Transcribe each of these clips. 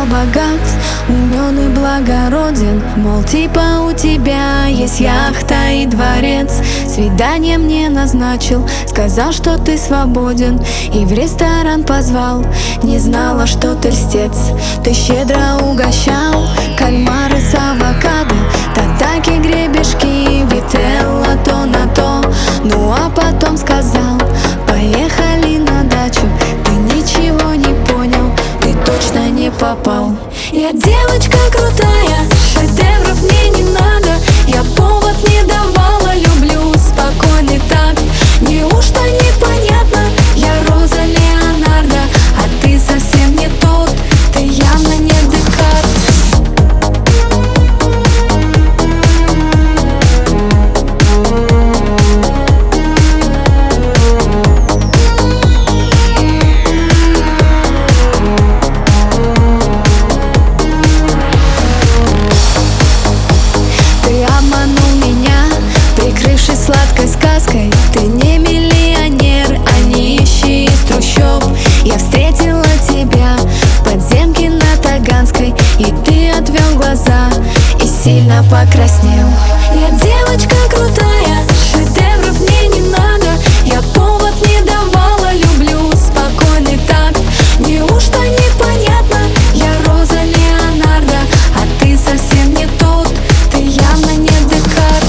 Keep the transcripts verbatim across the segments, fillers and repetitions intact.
стал богат, умен и благороден. Мол, типа у тебя есть яхта и дворец. Свидание мне назначил, сказал, что ты свободен, и в ресторан позвал. Не знала, что ты льстец. Ты щедро угощал кальмары с авокадо, татаки, гребешки, вителла то на то. Ну а потом сказал: поехали на дачу. Ты ничего не понял, ты точно не попал. Я девочка крутая, шедевров мне не надо. Я повод не давала, люблю спокойный такт. Неужто непонятно? Я Роза Леонардо, а ты совсем не тот, ты явно не Декарт. Сладкой сказкой ты не миллионер, а нищий из трущоб. Я встретила тебя в подземке на Таганской, и ты отвел глаза и сильно покраснел. Я девочка крутая, шедевров мне не надо. Я повод не давала, люблю спокойный такт. Неужто непонятно? Я Роза Леонардо, а ты совсем не тот, ты явно не Декарт.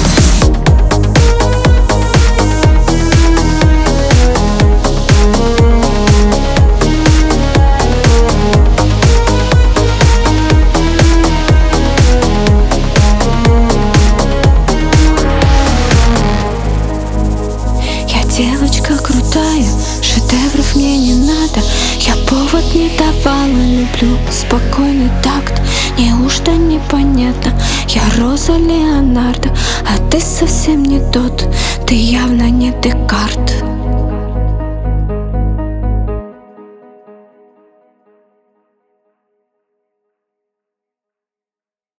Девочка крутая, шедевров мне не надо. Я повод не давала, люблю спокойный такт. Неужто непонятно? Я Роза Леонардо, а ты совсем не тот, ты явно не Декарт.